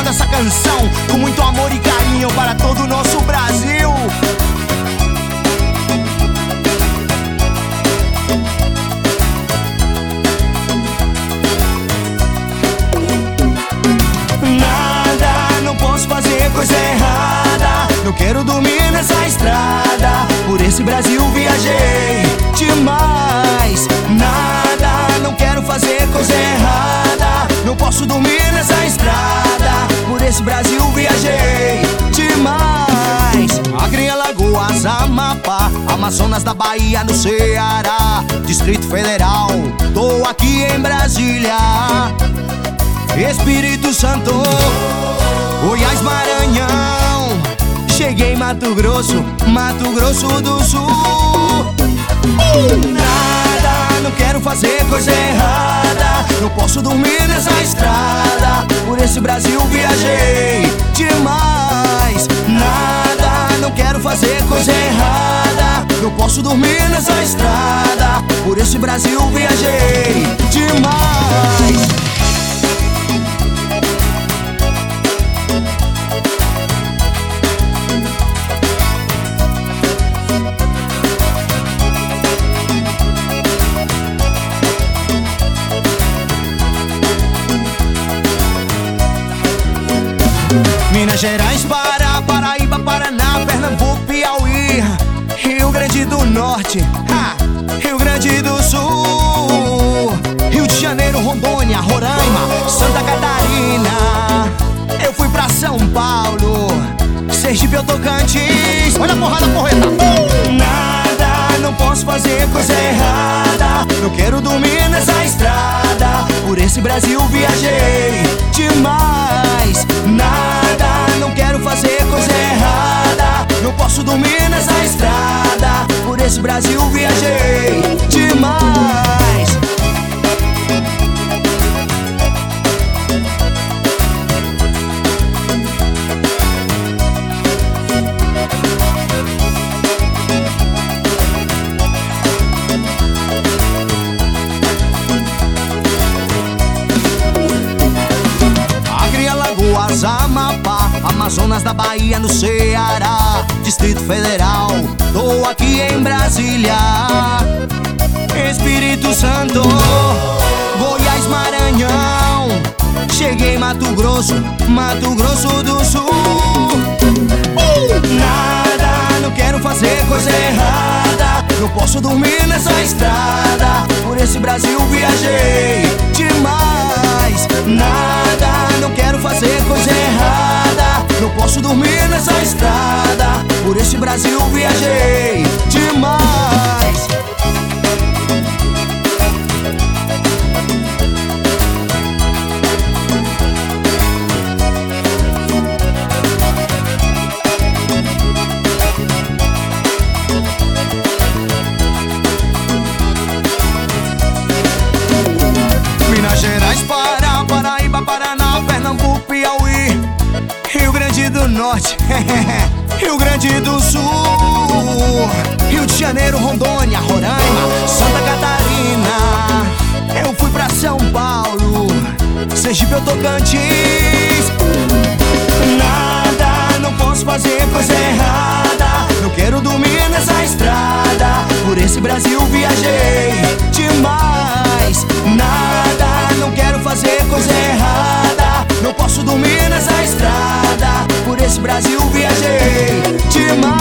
essa canção com muito amor e carinho para todo o nosso Brasil. Nada, não posso fazer coisa errada. Não quero dormir nessa estrada. Por esse Brasil viajei demais. Nada, não quero fazer coisa errada. Não posso dormir nessa estrada. Por esse Brasil viajei demais. Acre, Alagoas, Amapá, Amazonas da Bahia, no Ceará, Distrito Federal, tô aqui em Brasília. Espírito Santo, Goiás, Maranhão, cheguei em Mato Grosso, Mato Grosso do Sul. Nada, não quero fazer coisa errada. Não posso dormir nessa estrada. Por esse Brasil viajei demais. Nada, não quero fazer coisa errada. Não posso dormir nessa estrada. Por esse Brasil viajei demais. Minas Gerais, Pará, Paraíba, Paraná, Pernambuco, Piauí, Rio Grande do Norte, Rio Grande do Sul, Rio de Janeiro, Rondônia, Roraima, Santa Catarina. Eu fui pra São Paulo, Sergipe, Tocantins. Olha a porrada, porreta. Nada, não posso fazer coisa errada. Não quero dormir nessa estrada. Por esse Brasil viajei demais. Nada, não quero fazer coisa errada. Não posso dormir nessa estrada. Por esse Brasil viajei demais. Amapá, Amazonas da Bahia, no Ceará, Distrito Federal, tô aqui em Brasília. Espírito Santo, Goiás, Maranhão, cheguei em Mato Grosso, Mato Grosso do Sul. Nada, não quero fazer coisa errada. Não posso dormir nessa estrada. Por esse Brasil viajei demais. Nada, não quero fazer coisa errada. Não posso dormir nessa estrada. Por esse Brasil viajei demais. Minas Gerais, Pará, Paraíba, Paraná, Pernambuco, Piauí, Rio Grande do Norte, Rio Grande do Sul, Rio de Janeiro, Rondônia, Roraima, Santa Catarina. Eu fui pra São Paulo, Sergipe, Tocantins. Nada, não posso fazer coisa errada. Não quero dormir nessa estrada. Por esse Brasil viajei demais. Nada, não quero fazer coisa errada. Não posso dormir nessa estrada. Por esse Brasil viajei demais.